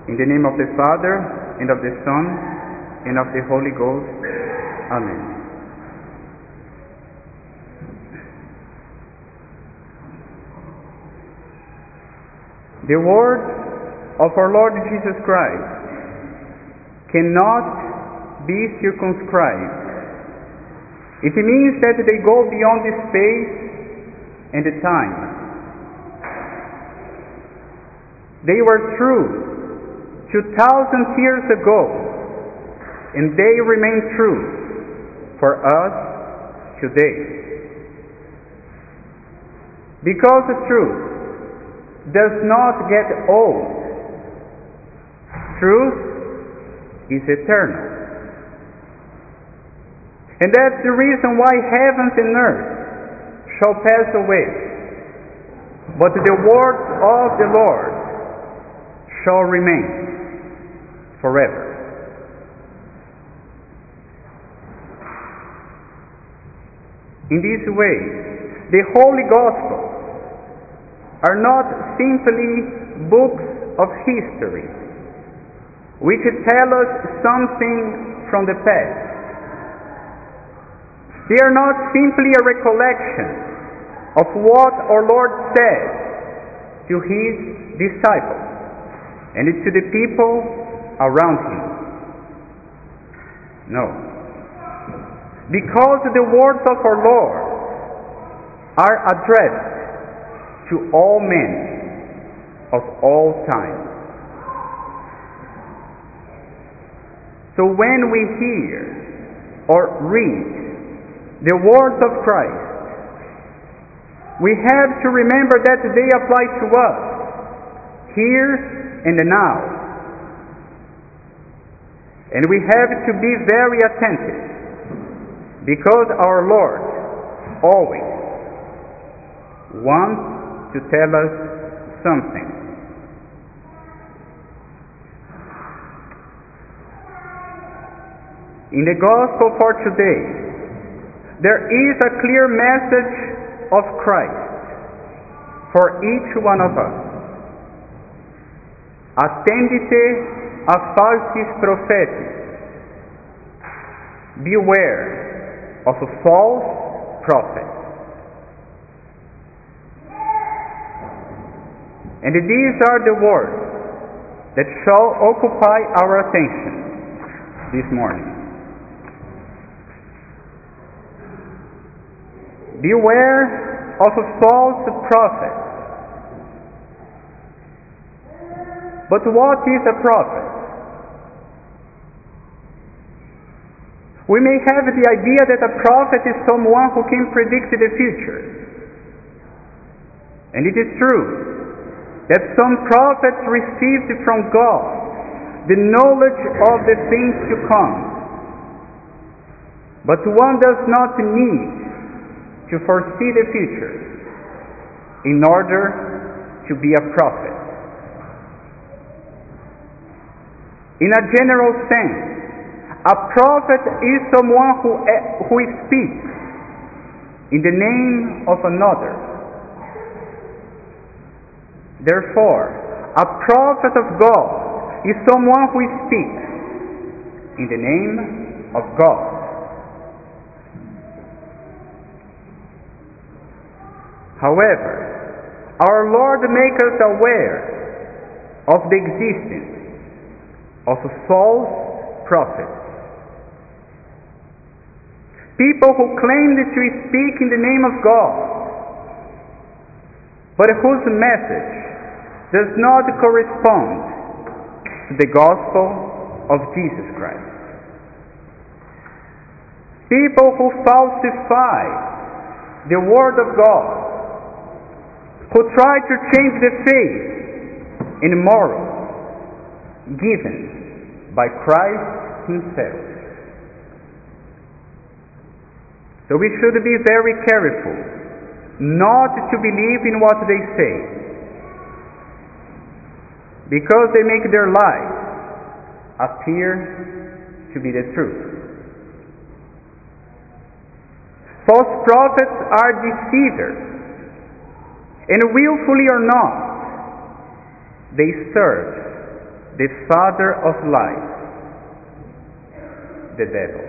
In the name of the Father, and of the Son, and of the Holy Ghost. Amen. The words of our Lord Jesus Christ cannot be circumscribed. It means that they go beyond the space and the time. They were true 2,000 years ago, and they remain true for us today. Because the truth does not get old. Truth is eternal. And that's the reason why heavens and earth shall pass away, but the words of the Lord shall remain forever. In this way, the Holy Gospels are not simply books of history which tell us something from the past. They are not simply a recollection of what our Lord said to His disciples and to the people around Him. No. Because the words of our Lord are addressed to all men of all time. So when we hear or read the words of Christ, we have to remember that they apply to us here and now. And we have to be very attentive, because our Lord always wants to tell us something. In the Gospel for today, there is a clear message of Christ for each one of us. Attendite a falsis prophetis. Beware of false prophets. And these are the words that shall occupy our attention this morning. Beware of false prophets. But what is a prophet? We may have the idea that a prophet is someone who can predict the future. And it is true that some prophets received from God the knowledge of the things to come. But one does not need to foresee the future in order to be a prophet. In a general sense, a prophet is someone who speaks in the name of another. Therefore, a prophet of God is someone who speaks in the name of God. However, our Lord makes us aware of the existence of false prophets. People who claim to speak in the name of God, but whose message does not correspond to the gospel of Jesus Christ. People who falsify the word of God, who try to change the faith and morals given by Christ Himself. So we should be very careful not to believe in what they say, because they make their lies appear to be the truth. False prophets are deceivers, and willfully or not, they serve the father of lies, the devil.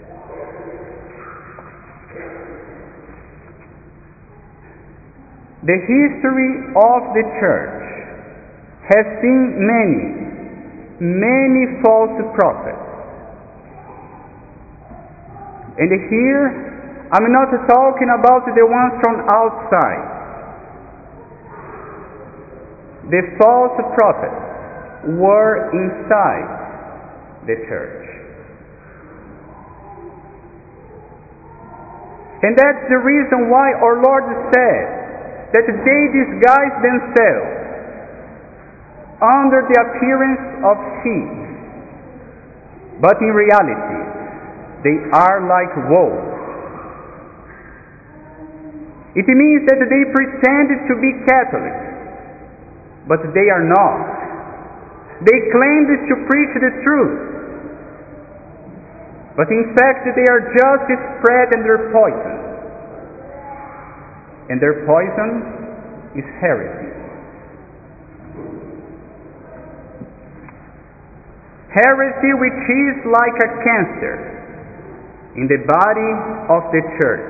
The history of the church has seen many false prophets. And here, I'm not talking about the ones from outside. The false prophets were inside the church. And that's the reason why our Lord said that they disguise themselves under the appearance of sheep, but in reality, they are like wolves. It means that they pretend to be Catholics, but they are not. They claim to preach the truth, but in fact they are just spreading their poison. And their poison is heresy. Heresy, which is like a cancer in the body of the church.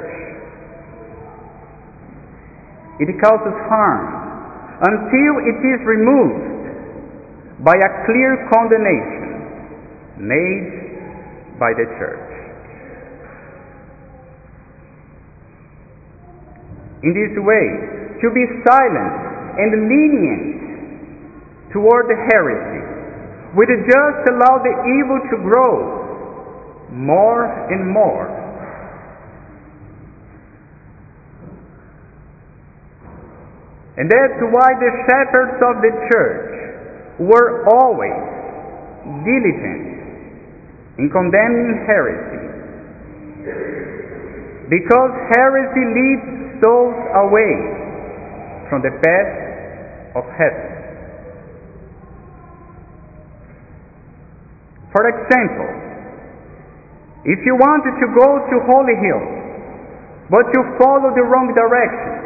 It causes harm until it is removed by a clear condemnation made by the church. In this way, to be silent and lenient toward the heresy would just allow the evil to grow more and more. And that's why the shepherds of the church were always diligent in condemning heresy, because heresy leads souls away from the path of heaven. For example, if you wanted to go to Holy Hill, but you follow the wrong direction,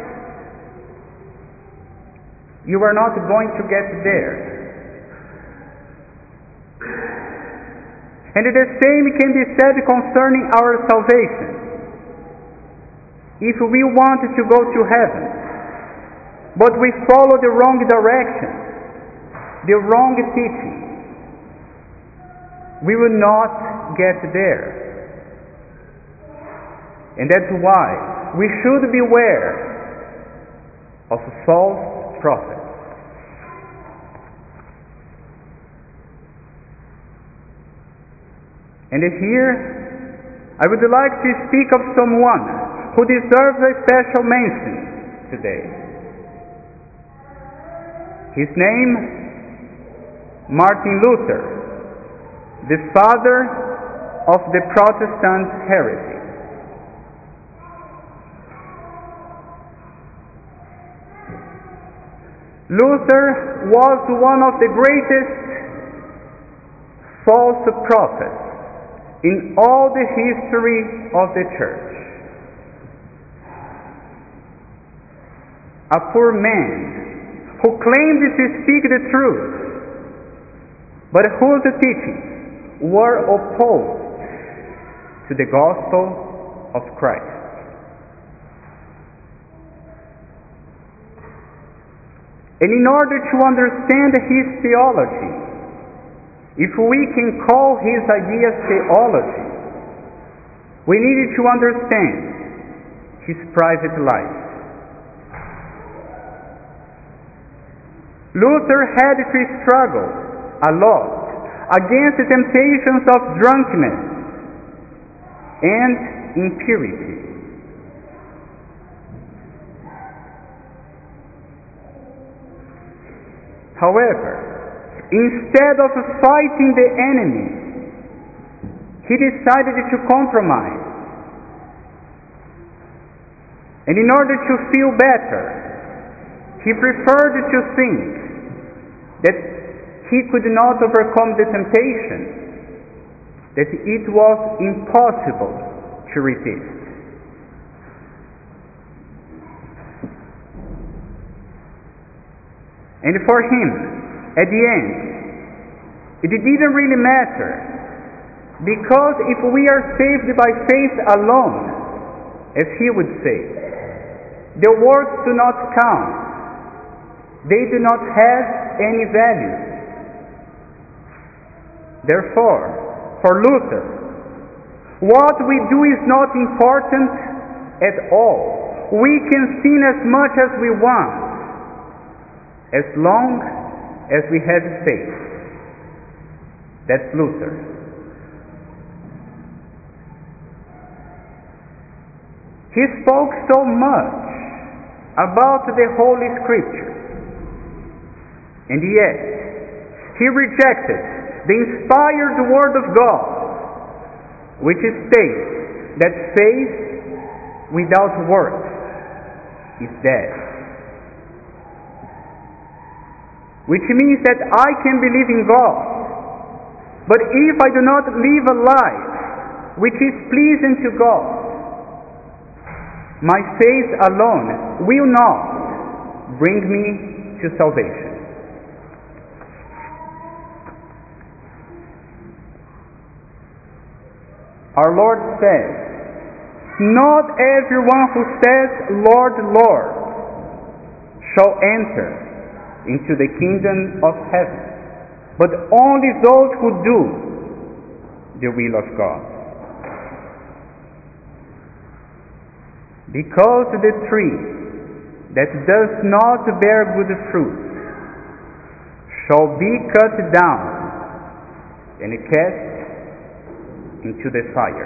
you are not going to get there. And the same can be said concerning our salvation. If we want to go to heaven, but we follow the wrong direction, the wrong teaching, we will not get there. And that's why we should beware of false prophets. And here, I would like to speak of someone who deserves a special mention today. His name, Martin Luther, the father of the Protestant heresy. Luther was one of the greatest false prophets in all the history of the church. A poor man who claimed to speak the truth, but whose teachings were opposed to the gospel of Christ. And in order to understand his theology, if we can call his ideas theology, we need to understand his private life. Luther had to struggle a lot against the temptations of drunkenness and impurity. However, instead of fighting the enemy, he decided to compromise. And in order to feel better, he preferred to think that he could not overcome the temptation, that it was impossible to resist. And for him, at the end, It didn't really matter, because if we are saved by faith alone, as he would say, the works do not count. They do not have any value. Therefore, for Luther, what we do is not important at all. We can sin as much as we want, as long as we have faith. That's Luther. He spoke so much about the Holy Scriptures, and yet he rejected the inspired Word of God, which states that faith without works is dead. Which means that I can believe in God, but if I do not live a life which is pleasing to God, my faith alone will not bring me to salvation. Our Lord says, "Not everyone who says, 'Lord, Lord,' shall enter into the kingdom of heaven, but only those who do the will of God." Because the tree that does not bear good fruit shall be cut down and cast into the fire.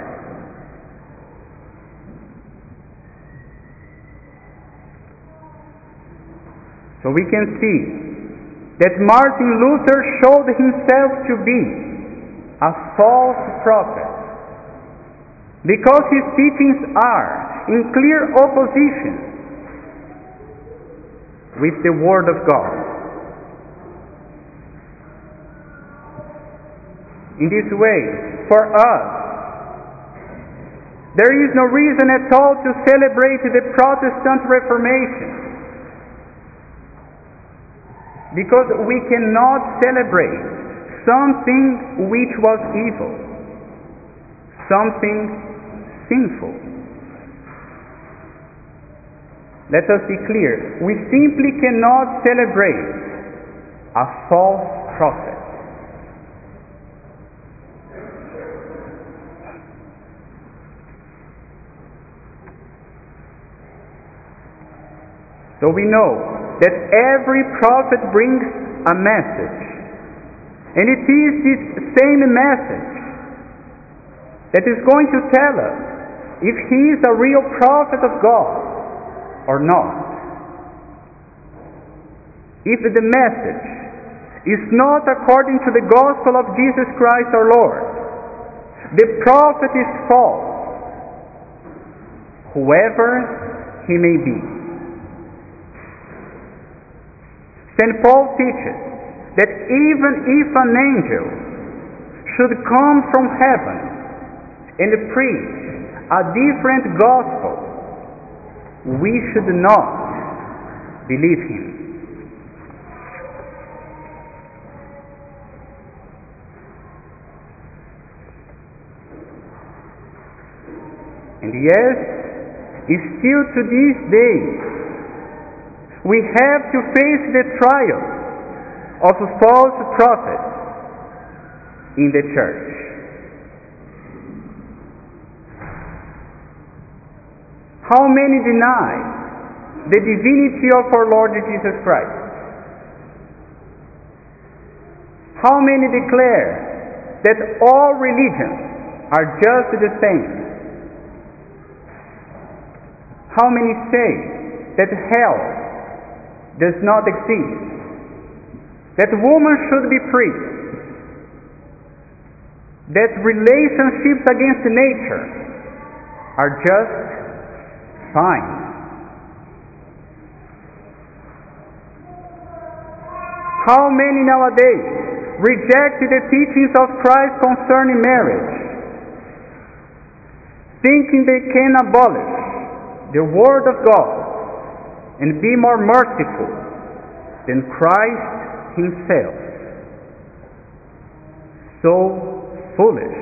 So we can see that Martin Luther showed himself to be a false prophet, because his teachings are in clear opposition with the Word of God. In this way, for us, there is no reason at all to celebrate the Protestant Reformation, because we cannot celebrate something which was evil, something sinful. Let us be clear, we simply cannot celebrate a false prophet. So we know that every prophet brings a message, and it is this same message that is going to tell us if he is a real prophet of God or not. If the message is not according to the gospel of Jesus Christ our Lord, the prophet is false, whoever he may be. St. Paul teaches that even if an angel should come from heaven and preach a different gospel, we should not believe him. And yes, still to this day, we have to face the trial of false prophets in the church. How many deny the divinity of our Lord Jesus Christ? How many declare that all religions are just the same? How many say that hell does not exist, that woman should be free, that relationships against nature are just fine? How many nowadays reject the teachings of Christ concerning marriage, thinking they can abolish the Word of God and be more merciful than Christ himself? so foolish.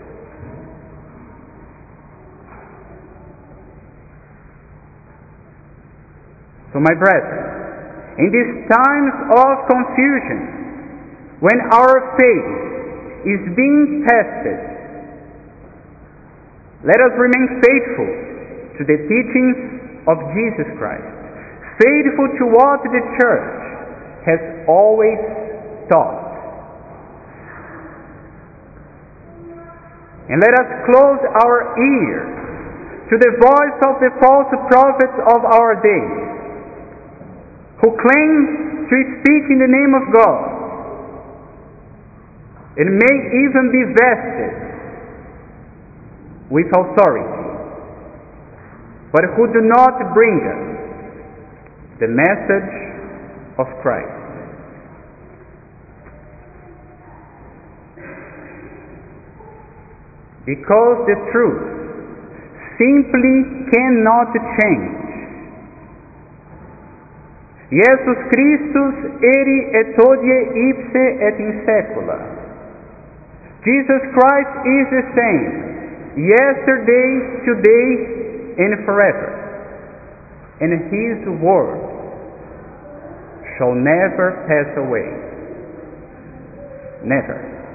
So my brethren, in these times of confusion, when our faith is being tested, let us remain faithful to the teachings of Jesus Christ, faithful to what the Church has always taught. And let us close our ears to the voice of the false prophets of our day, who claim to speak in the name of God, and may even be vested with authority, but who do not bring us the message of Christ. Because the truth simply cannot change. Jesus Christus eri et hodie ipse et in saecula. Jesus Christ is the same, yesterday, today, and forever. And His word shall never pass away. Never.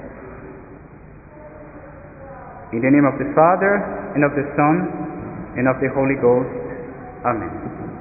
In the name of the Father, and of the Son, and of the Holy Ghost. Amen.